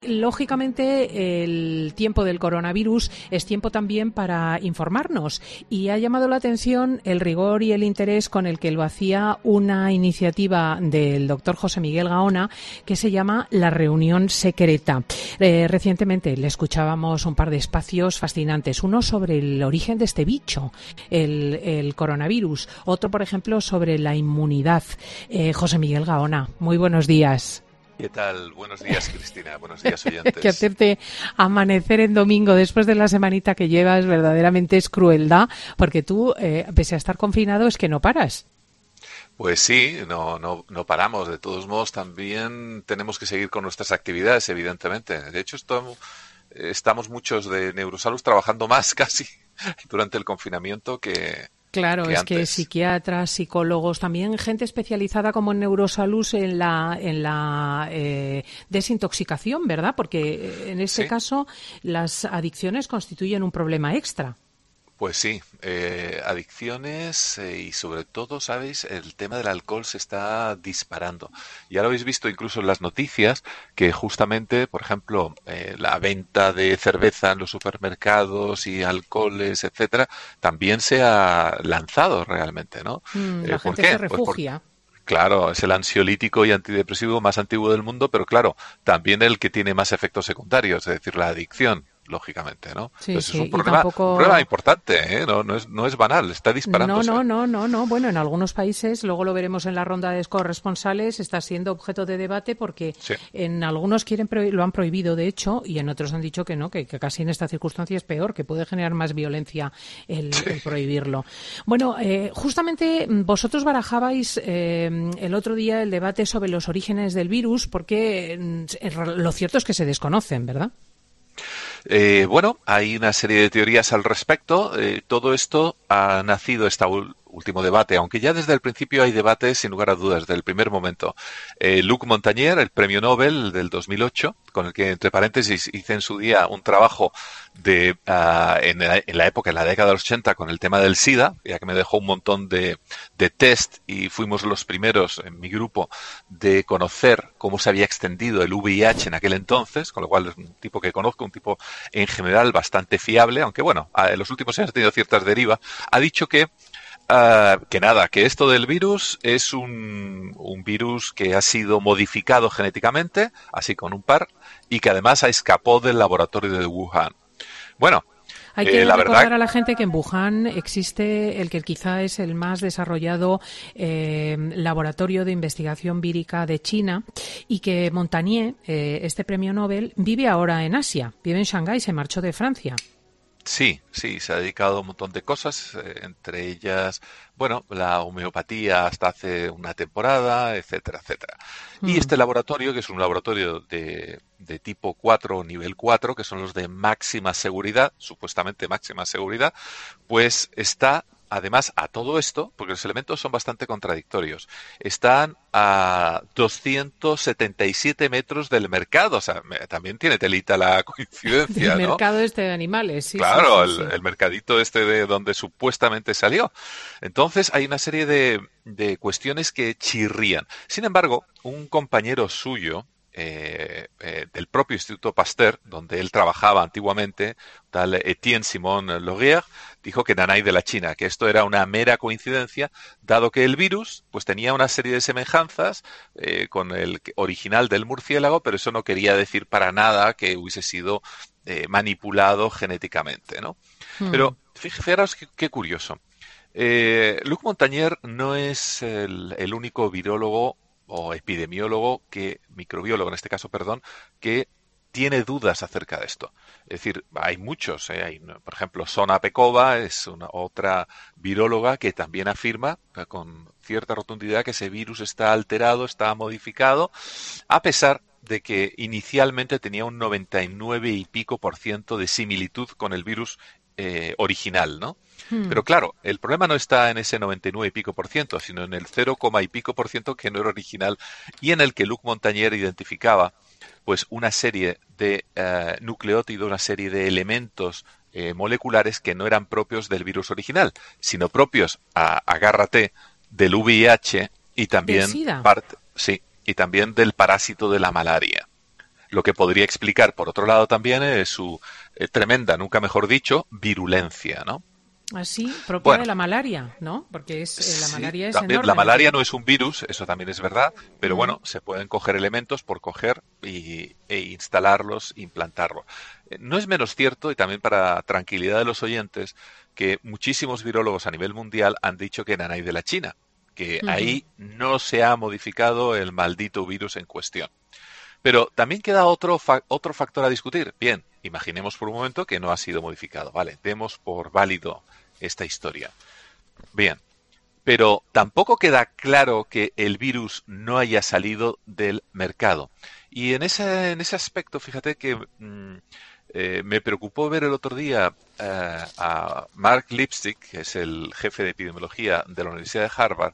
lógicamente, el tiempo del coronavirus es tiempo también para informarnos y ha llamado la atención el rigor y el interés con el que lo hacía una iniciativa del doctor José Miguel Gaona que se llama La Reunión Secreta. Recientemente le escuchábamos un par de espacios fascinantes, uno sobre el origen de este bicho, el coronavirus, otro, por ejemplo, sobre la inmunidad. José Miguel Gaona, muy buenos días. ¿Qué tal? Buenos días, Cristina. Buenos días, oyentes. Que hacerte amanecer en domingo después de la semanita que llevas verdaderamente es crueldad, porque tú, pese a estar confinado, es que no paras. Pues sí, no paramos. De todos modos, también tenemos que seguir con nuestras actividades, evidentemente. De hecho, estamos muchos de Neurosalud trabajando más casi durante el confinamiento que Claro, es antes. que psiquiatras, psicólogos, también gente especializada como en neurosalud en la desintoxicación, ¿verdad? Porque en este caso las adicciones constituyen un problema extra. Pues sí, adicciones y sobre todo, ¿sabéis? El tema del alcohol se está disparando. Ya lo habéis visto incluso en las noticias que justamente, por ejemplo, la venta de cerveza en los supermercados y alcoholes, etcétera, también se ha lanzado realmente, ¿no? La ¿Por gente qué? se refugia. Claro, es el ansiolítico y antidepresivo más antiguo del mundo, pero claro, también el que tiene más efectos secundarios, es decir, la adicción, lógicamente, ¿no? Sí, Entonces sí, es un y problema importante, ¿eh? No es banal, está disparándose. No. Bueno, en algunos países, luego lo veremos en la ronda de corresponsales, está siendo objeto de debate porque en algunos lo han prohibido, de hecho, y en otros han dicho que no, que casi en esta circunstancia es peor, que puede generar más violencia el prohibirlo. Bueno, justamente vosotros barajabais el otro día el debate sobre los orígenes del virus porque lo cierto es que se desconocen, ¿verdad? Bueno, hay una serie de teorías al respecto. Todo esto ha nacido último debate, aunque ya desde el principio hay debates, sin lugar a dudas, desde el primer momento. Luc Montagnier, el premio Nobel del 2008, con el que, entre paréntesis, hice en su día un trabajo en la época, en la década de los 80, con el tema del SIDA, ya que me dejó un montón de test y fuimos los primeros en mi grupo de conocer cómo se había extendido el VIH en aquel entonces, con lo cual es un tipo que conozco, un tipo en general bastante fiable, aunque bueno, en los últimos años ha tenido ciertas derivas. Ha dicho que esto del virus es un virus que ha sido modificado genéticamente, así con un par, y que además escapó del laboratorio de Wuhan. Bueno, hay que recordar a la gente que en Wuhan existe el que quizá es el más desarrollado laboratorio de investigación vírica de China y que Montagnier, este premio Nobel, vive ahora en Asia, vive en Shanghái, se marchó de Francia. Sí, se ha dedicado a un montón de cosas, entre ellas, bueno, la homeopatía hasta hace una temporada, etcétera, etcétera. Y este laboratorio, que es un laboratorio de tipo 4 o nivel 4, que son los de máxima seguridad, supuestamente máxima seguridad, pues está, además, a todo esto, porque los elementos son bastante contradictorios, están a 277 metros del mercado. O sea, también tiene telita la coincidencia, del ¿no? mercado de animales, sí. Claro, sí. El mercadito de donde supuestamente salió. Entonces hay una serie de cuestiones que chirrían. Sin embargo, un compañero suyo, del propio Instituto Pasteur, donde él trabajaba antiguamente, tal Etienne Simon Laurier, dijo que nanay de la China, que esto era una mera coincidencia, dado que el virus pues tenía una serie de semejanzas con el original del murciélago, pero eso no quería decir para nada que hubiese sido manipulado genéticamente, ¿no? Pero fijaros qué curioso. Luc Montagnier no es el único virólogo o epidemiólogo, microbiólogo en este caso, perdón, que tiene dudas acerca de esto. Es decir, hay muchos. Por ejemplo, Sona Pekova es otra viróloga que también afirma con cierta rotundidad que ese virus está alterado, está modificado, a pesar de que inicialmente tenía un 99 y pico % de similitud con el virus original, ¿no? Pero claro, el problema no está en ese 99 y pico %, sino en el 0, y pico % que no era original y en el que Luc Montagnier identificaba pues una serie de nucleótidos, una serie de elementos moleculares que no eran propios del virus original, sino propios, agárrate, del VIH y también ¿Del SIDA? y también del parásito de la malaria. Lo que podría explicar, por otro lado, también es su tremenda, nunca mejor dicho, virulencia, ¿no? Así, propia de Bueno, la malaria, ¿no? Porque la sí, malaria es también la enorme. malaria no es un virus, eso también es verdad, pero Mm, bueno, se pueden coger elementos por coger e instalarlos, implantarlos. No es menos cierto, y también para tranquilidad de los oyentes, que muchísimos virólogos a nivel mundial han dicho que eran ahí de la China, que ujú. ahí no se ha modificado el maldito virus en cuestión. Pero también queda otro factor a discutir. Bien, imaginemos por un momento que no ha sido modificado. Vale, demos por válido esta historia. Bien, pero tampoco queda claro que el virus no haya salido del mercado. Y en ese aspecto, fíjate que me preocupó ver el otro día a Mark Lipstick, que es el jefe de epidemiología de la Universidad de Harvard,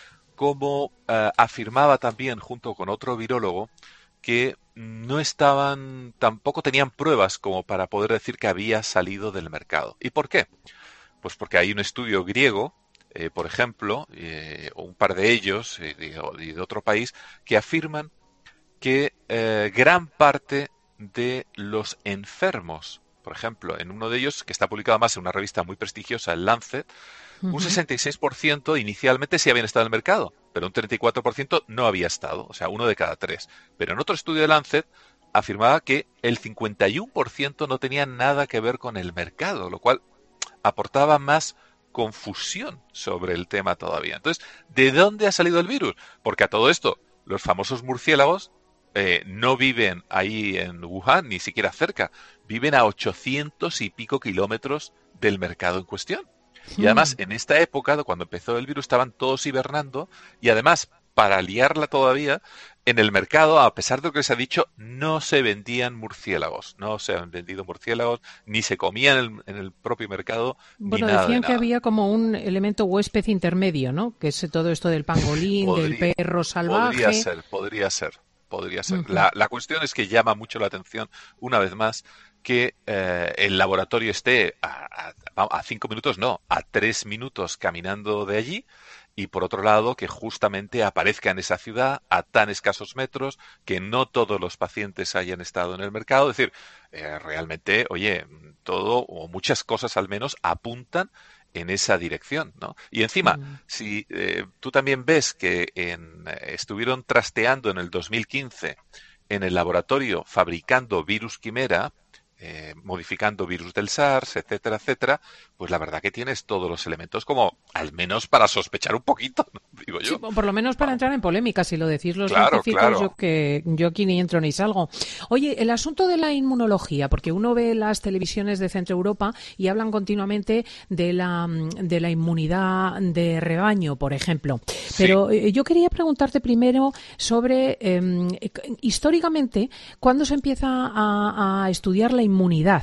como afirmaba también junto con otro virólogo que no estaban, tampoco tenían pruebas como para poder decir que había salido del mercado. ¿Y por qué? Pues porque hay un estudio griego, por ejemplo, o un par de ellos, de otro país, que afirman que gran parte de los enfermos, por ejemplo, en uno de ellos, que está publicado más en una revista muy prestigiosa, el Lancet, un Ujú. 66% inicialmente sí habían estado en el mercado, pero un 34% no había estado, o sea, uno de cada tres. Pero en otro estudio de Lancet afirmaba que el 51% no tenía nada que ver con el mercado, lo cual aportaba más confusión sobre el tema todavía. Entonces, ¿de dónde ha salido el virus? Porque a todo esto, los famosos murciélagos no viven ahí en Wuhan, ni siquiera cerca, viven a 800 y pico kilómetros del mercado en cuestión. Y además, Mm. en esta época, cuando empezó el virus, estaban todos hibernando y además, para liarla todavía, en el mercado, a pesar de lo que se ha dicho, no se vendían murciélagos. No se han vendido murciélagos, ni se comían en el propio mercado, ni Bueno, nada de decían que nada. había como un elemento huésped intermedio, ¿no? Que es todo esto del pangolín, del Podría, perro podría salvaje. ser, podría ser, podría ser. Ujú. La cuestión es que llama mucho la atención, una vez más, que el laboratorio esté a 5 minutos, no, a 3 minutos caminando de allí, y por otro lado, que justamente aparezca en esa ciudad a tan escasos metros, que no todos los pacientes hayan estado en el mercado. Es decir, realmente, oye, todo o muchas cosas al menos apuntan en esa dirección, ¿no? Y encima, Mm. si tú también ves que estuvieron trasteando en el 2015 en el laboratorio fabricando virus quimera, modificando virus del SARS, etcétera, etcétera, pues la verdad que tienes todos los elementos como al menos para sospechar un poquito, ¿no? Digo Sí, yo. por lo menos para Vamos, entrar en polémica, si lo decís los claro, científicos, claro. yo aquí ni entro ni salgo. Oye, el asunto de la inmunología, porque uno ve las televisiones de Centro Europa y hablan continuamente de la inmunidad de rebaño, por ejemplo. Sí. Pero yo quería preguntarte primero sobre, históricamente, ¿cuándo se empieza a estudiar la inmunidad?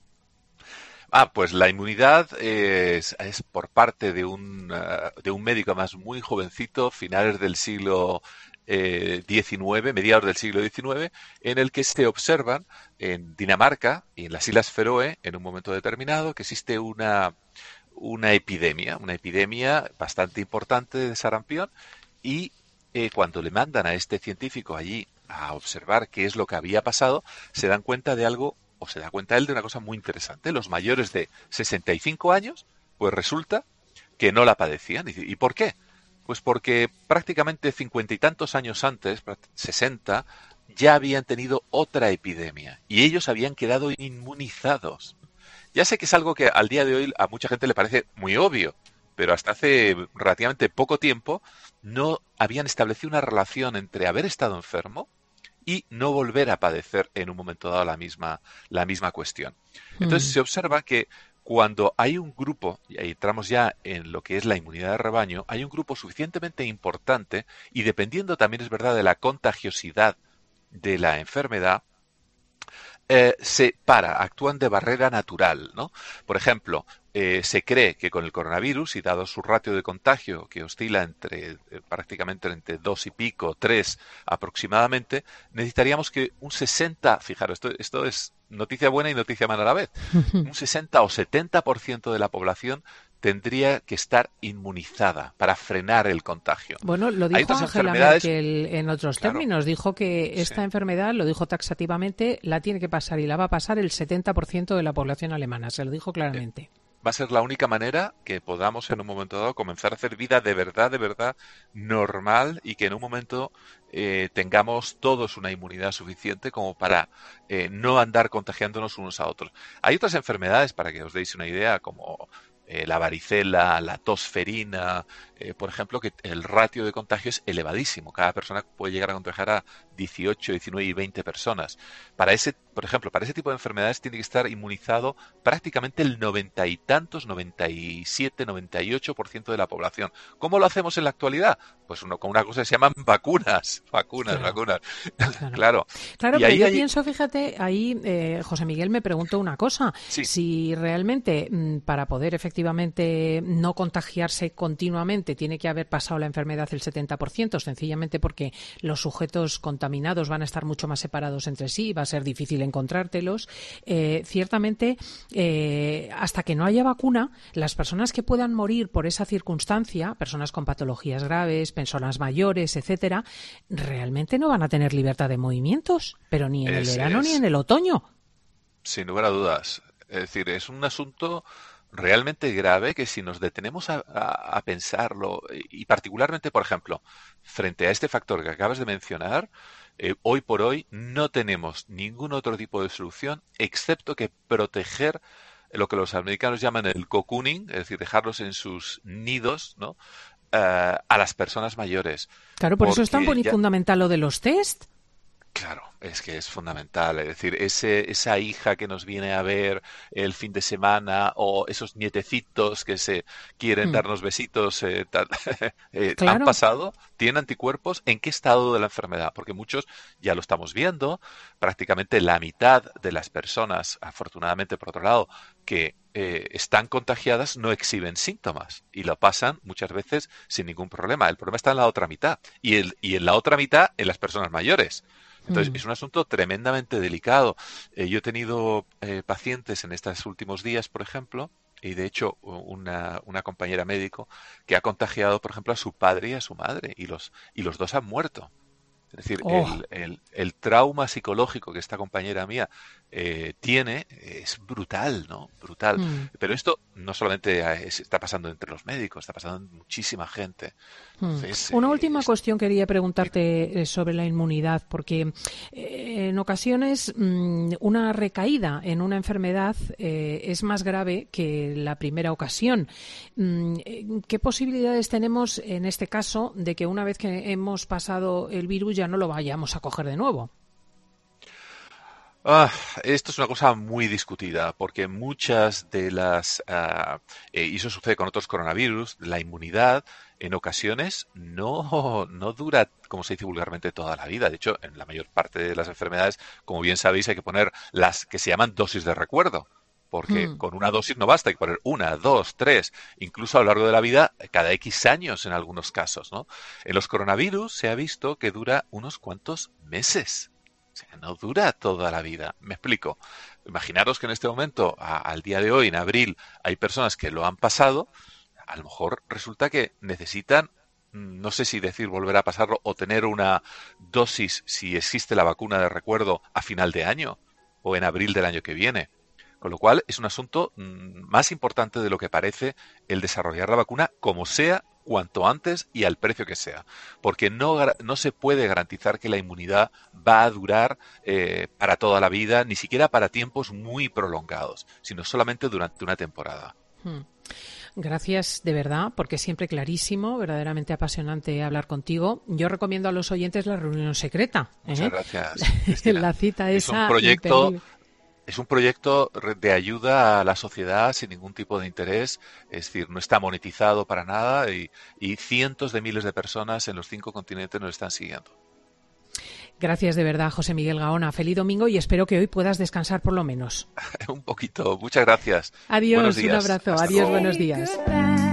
Pues la inmunidad es por parte de un médico más muy jovencito, finales del siglo XIX, mediados del siglo XIX, en el que se observan en Dinamarca y en las Islas Feroe, en un momento determinado, que existe una epidemia bastante importante de sarampión y cuando le mandan a este científico allí a observar qué es lo que había pasado, se dan cuenta de algo, o se da cuenta él de una cosa muy interesante. Los mayores de 65 años, pues resulta que no la padecían. ¿Y por qué? Pues porque prácticamente 50 y tantos años antes, 60, ya habían tenido otra epidemia y ellos habían quedado inmunizados. Ya sé que es algo que al día de hoy a mucha gente le parece muy obvio, pero hasta hace relativamente poco tiempo no habían establecido una relación entre haber estado enfermo y no volver a padecer en un momento dado la misma cuestión. Entonces Mm. se observa que cuando hay un grupo, y ahí entramos ya en lo que es la inmunidad de rebaño, hay un grupo suficientemente importante y dependiendo también es verdad de la contagiosidad de la enfermedad, actúan de barrera natural, ¿no? Por ejemplo, se cree que con el coronavirus, y dado su ratio de contagio, que oscila prácticamente entre 2 y pico, 3 aproximadamente, necesitaríamos que un 60, fijaros, esto es noticia buena y noticia mala a la vez, un 60 o 70% de la población tendría que estar inmunizada para frenar el contagio. Bueno, lo dijo Angela Merkel en otros términos. Dijo que esta enfermedad, lo dijo taxativamente, la tiene que pasar y la va a pasar el 70% de la población alemana. Se lo dijo claramente. Va a ser la única manera que podamos en un momento dado comenzar a hacer vida de verdad normal y que en un momento tengamos todos una inmunidad suficiente como para no andar contagiándonos unos a otros. Hay otras enfermedades, para que os deis una idea, como la varicela, la tosferina, por ejemplo, que el ratio de contagio es elevadísimo. Cada persona puede llegar a contagiar a 18, 19 y 20 personas. Por ejemplo, para ese tipo de enfermedades tiene que estar inmunizado prácticamente el 90 y tantos, 97, 98% de la población. ¿Cómo lo hacemos en la actualidad? Pues con una cosa que se llaman vacunas. Claro, pero yo pienso, fíjate, ahí José Miguel me preguntó una cosa. Sí. Si realmente para poder efectivamente no contagiarse continuamente tiene que haber pasado la enfermedad el 70%, sencillamente porque los sujetos contaminados van a estar mucho más separados entre sí, va a ser difícil encontrártelos. Ciertamente, hasta que no haya vacuna, las personas que puedan morir por esa circunstancia, personas con patologías graves, personas mayores, etcétera, realmente no van a tener libertad de movimientos, pero ni en el verano ni en el otoño. Sin lugar a dudas. Es decir, es un asunto realmente grave que si nos detenemos a pensarlo, y particularmente, por ejemplo, frente a este factor que acabas de mencionar, hoy por hoy no tenemos ningún otro tipo de solución excepto que proteger lo que los americanos llaman el cocooning, es decir, dejarlos en sus nidos, ¿no? A las personas mayores. Claro, por eso es tan fundamental lo de los test. Claro, es que es fundamental. Es decir, esa hija que nos viene a ver el fin de semana o esos nietecitos que se quieren darnos besitos, claro. ¿Han pasado? ¿Tienen anticuerpos? ¿En qué estado de la enfermedad? Porque muchos, ya lo estamos viendo, prácticamente la mitad de las personas, afortunadamente por otro lado, que están contagiadas no exhiben síntomas y lo pasan muchas veces sin ningún problema. El problema está en la otra mitad y en la otra mitad en las personas mayores. Entonces, es un asunto tremendamente delicado. Yo he tenido pacientes en estos últimos días, por ejemplo, y de hecho una compañera médico que ha contagiado, por ejemplo, a su padre y a su madre, y los dos han muerto. Es decir, el trauma psicológico que esta compañera mía tiene es brutal, ¿no? Brutal. Pero esto no solamente está pasando entre los médicos, está pasando en muchísima gente. Entonces, una última cuestión quería preguntarte sobre la inmunidad, porque en ocasiones una recaída en una enfermedad es más grave que la primera ocasión. ¿Qué posibilidades tenemos en este caso de que una vez que hemos pasado el virus ya no lo vayamos a coger de nuevo? Esto es una cosa muy discutida porque muchas de las, y eso sucede con otros coronavirus, la inmunidad en ocasiones no dura, como se dice vulgarmente, toda la vida. De hecho, en la mayor parte de las enfermedades, como bien sabéis, hay que poner las que se llaman dosis de recuerdo. Porque con una dosis no basta, hay que poner 1, 2, 3, incluso a lo largo de la vida, cada X años en algunos casos, ¿no? En los coronavirus se ha visto que dura unos cuantos meses. O sea, no dura toda la vida. Me explico. Imaginaros que en este momento, al día de hoy, en abril, hay personas que lo han pasado. A lo mejor resulta que necesitan, no sé si decir volver a pasarlo o tener una dosis, si existe la vacuna de recuerdo, a final de año o en abril del año que viene. Con lo cual es un asunto más importante de lo que parece el desarrollar la vacuna como sea, cuanto antes y al precio que sea. Porque no se puede garantizar que la inmunidad va a durar para toda la vida, ni siquiera para tiempos muy prolongados, sino solamente durante una temporada. Gracias de verdad, porque siempre clarísimo, verdaderamente apasionante hablar contigo. Yo recomiendo a los oyentes la reunión secreta. Muchas gracias, Cristina. La cita esa. Es un proyecto de ayuda a la sociedad sin ningún tipo de interés, es decir, no está monetizado para nada y cientos de miles de personas en los 5 continentes nos están siguiendo. Gracias de verdad, José Miguel Gaona. Feliz domingo y espero que hoy puedas descansar por lo menos. Un poquito. Muchas gracias. Adiós, un abrazo. Adiós, buenos días.